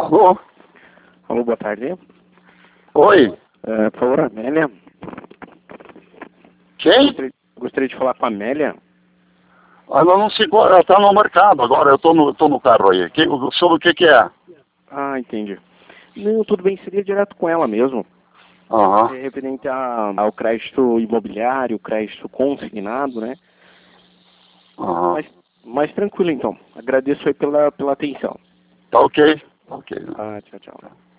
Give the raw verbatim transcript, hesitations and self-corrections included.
Alô? Alô, boa tarde. Oi? É, por favor, Amélia. Quem? Gostaria, gostaria de falar com a Amélia. Ela não se ela está no mercado agora, eu estou no, tô no carro aí. Que, sobre o que que é? Ah, entendi. Não, tudo bem, seria direto com ela mesmo. Aham. É referente a, ao crédito imobiliário, crédito consignado, né? Aham. Mas, mas tranquilo então. Agradeço aí pela, pela atenção. Tá ok. Ok. Ah, tchau, tchau.